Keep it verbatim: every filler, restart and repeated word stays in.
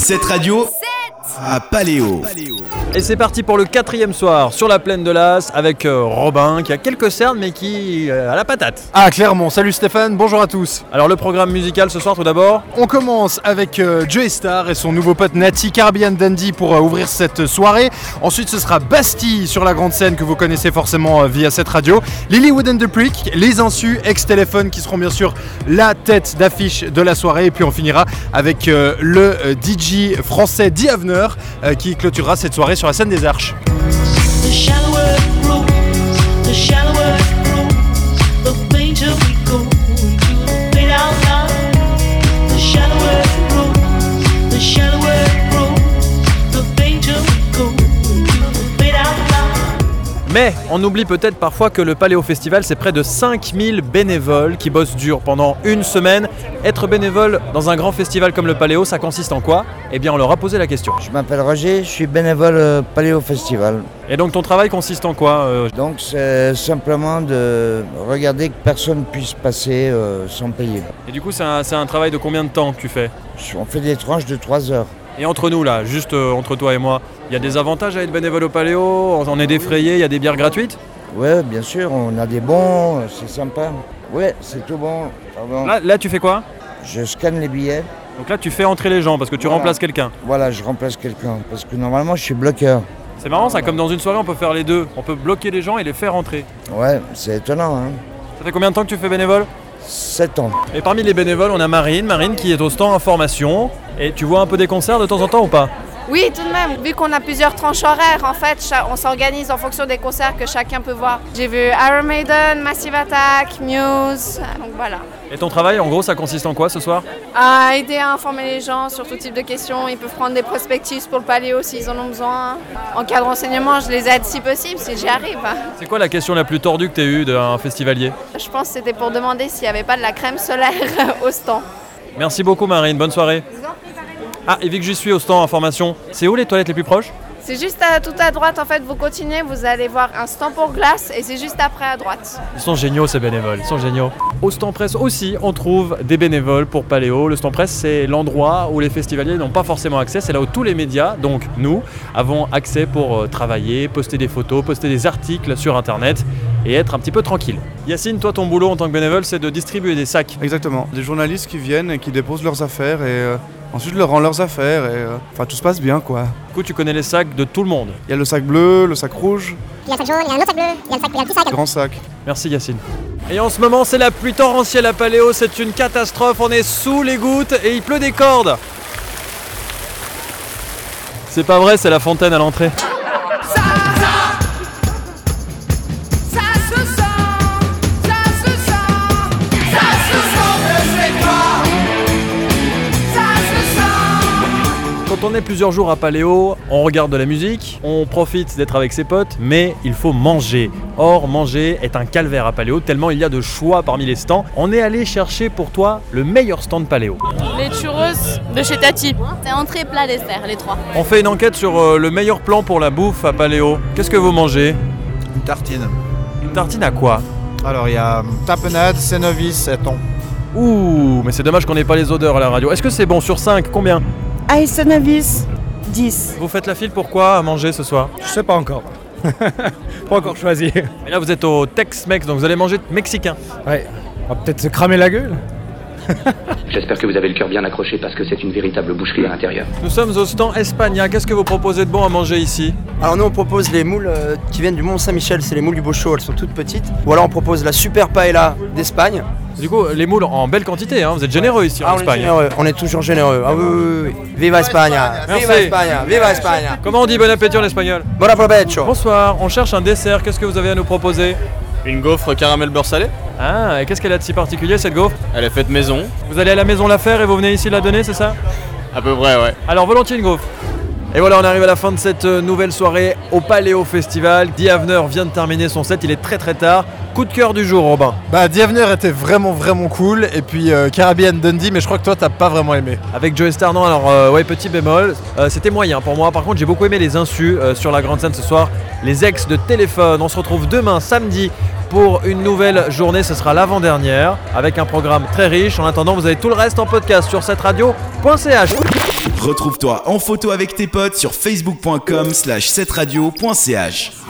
Cette radio à Paléo. Et c'est parti pour le quatrième soir sur la plaine de l'As avec euh, Robin qui a quelques cernes mais qui euh, a la patate. Ah clairement, salut Stéphane, bonjour à tous. Alors le programme musical ce soir tout d'abord. On commence avec euh, Joey Star et son nouveau pote Nati Caribbean Dandy pour euh, ouvrir cette soirée. Ensuite ce sera Bastille sur la grande scène que vous connaissez forcément euh, via cette radio. Lilywood and the Prick, les Insus, ex-téléphone qui seront bien sûr la tête d'affiche de la soirée. Et puis on finira avec euh, le euh, D J français Diavner euh, qui clôturera cette soirée sur la scène des Arches. Mais on oublie peut-être parfois que le Paléo Festival, c'est près de cinq mille bénévoles qui bossent dur pendant une semaine. Être bénévole dans un grand festival comme le Paléo, ça consiste en quoi ? Eh bien, on leur a posé la question. Je m'appelle Roger, je suis bénévole euh, Paléo Festival. Et donc ton travail consiste en quoi euh... Donc c'est simplement de regarder que personne puisse passer euh, sans payer. Et du coup, c'est un, c'est un travail de combien de temps que tu fais ? On fait des tranches de trois heures. Et entre nous là, juste euh, entre toi et moi, il y a des avantages à être bénévole au Paléo, on est défrayé, il y a des bières gratuites ? Oui, bien sûr, on a des bons, c'est sympa. Oui, c'est tout bon. Pardon. Là, là, tu fais quoi ? Je scanne les billets. Donc là, tu fais entrer les gens parce que tu Voilà. remplaces quelqu'un. Voilà, je remplace quelqu'un parce que normalement, je suis bloqueur. C'est marrant ça, comme dans une soirée, on peut faire les deux. On peut bloquer les gens et les faire entrer. Ouais, c'est étonnant, hein. Ça fait combien de temps que tu fais bénévole ? sept ans. Et parmi les bénévoles, on a Marine, Marine qui est au stand information. Et tu vois un peu des concerts de temps en temps ou pas ? Oui, tout de même. Vu qu'on a plusieurs tranches horaires, en fait, on s'organise en fonction des concerts que chacun peut voir. J'ai vu Iron Maiden, Massive Attack, Muse, donc voilà. Et ton travail, en gros, ça consiste en quoi ce soir ? À aider à informer les gens sur tout type de questions. Ils peuvent prendre des prospectus pour le Paléo s'ils en ont besoin. En cas de renseignement, je les aide si possible, si j'y arrive. C'est quoi la question la plus tordue que tu as eue d'un festivalier ? Je pense que c'était pour demander s'il n'y avait pas de la crème solaire au stand. Merci beaucoup Marine, bonne soirée. Ah, et vu que j'y suis au stand information, c'est où les toilettes les plus proches ? C'est juste à, tout à droite, en fait, vous continuez, vous allez voir un stand pour glace et c'est juste après à droite. Ils sont géniaux ces bénévoles, ils sont géniaux. Au stand presse aussi, on trouve des bénévoles pour Paléo. Le stand presse, c'est l'endroit où les festivaliers n'ont pas forcément accès. C'est là où tous les médias, donc nous, avons accès pour euh, travailler, poster des photos, poster des articles sur internet et être un petit peu tranquille. Yacine, toi ton boulot en tant que bénévole, c'est de distribuer des sacs. Exactement, des journalistes qui viennent et qui déposent leurs affaires et euh, ensuite je leur rends leurs affaires et euh, enfin tout se passe bien quoi. Du coup tu connais les sacs de tout le monde. Il y a le sac bleu, le sac rouge. Il y a le sac jaune, il y a un autre sac bleu, il y a le sac, il y a le petit sac. Grand sac. Merci Yacine. Et en ce moment c'est la pluie torrentielle à Paléo, c'est une catastrophe, on est sous les gouttes et il pleut des cordes. C'est pas vrai, c'est la fontaine à l'entrée. Quand on est plusieurs jours à Paléo, on regarde de la musique, on profite d'être avec ses potes, mais il faut manger. Or, manger est un calvaire à Paléo, tellement il y a de choix parmi les stands. On est allé chercher pour toi le meilleur stand Paléo. Les churros de chez Tati. C'est entrée, plat, dessert, les trois. On fait une enquête sur euh, le meilleur plan pour la bouffe à Paléo. Qu'est-ce que vous mangez ? Une tartine. Une tartine à quoi ? Alors il y a tapenade, cénovis et thon. Ouh, mais c'est dommage qu'on n'ait pas les odeurs à la radio. Est-ce que c'est bon sur cinq ? Combien ? Aïsanavis, dix. Vous faites la file pour quoi à manger ce soir ? Je sais pas encore. Pas encore choisi. Et là vous êtes au Tex-Mex, donc vous allez manger mexicain. Ouais, on va peut-être se cramer la gueule. J'espère que vous avez le cœur bien accroché parce que c'est une véritable boucherie à l'intérieur. Nous sommes au stand Espagna. Qu'est-ce que vous proposez de bon à manger ici ? Alors nous on propose les moules euh, qui viennent du Mont Saint-Michel, c'est les moules du Bochot, elles sont toutes petites. Ou alors on propose la super paella d'Espagne. Du coup, les moules en belle quantité, hein. Vous êtes généreux ici ah, en on Espagne. Est généreux. On est toujours généreux. Ah oui, oui, oui. Viva España. Viva España. Viva España. Comment on dit bon appétit en espagnol ? Bon approvecho. Bonsoir, on cherche un dessert. Qu'est-ce que vous avez à nous proposer ? Une gaufre caramel beurre salé. Ah, et qu'est-ce qu'elle a de si particulier cette gaufre ? Elle est faite maison. Vous allez à la maison la faire et vous venez ici la donner, c'est ça ? À peu près, ouais. Alors volontiers une gaufre. Et voilà, on arrive à la fin de cette nouvelle soirée au Paléo Festival. Diavner vient de terminer son set, il est très très tard. Coup de cœur du jour, Robin. Bah, Diavner était vraiment vraiment cool. Et puis euh, Caribbean Dandy, mais je crois que toi t'as pas vraiment aimé. Avec Joey Star, non, alors euh, ouais, petit bémol. Euh, c'était moyen pour moi. Par contre, j'ai beaucoup aimé les Insus euh, sur la grande scène ce soir. Les ex de téléphone. On se retrouve demain, samedi, pour une nouvelle journée. Ce sera l'avant-dernière avec un programme très riche. En attendant, vous avez tout le reste en podcast sur cette radio point c h. Retrouve-toi en photo avec tes potes sur facebook point com slash sept radio point c h.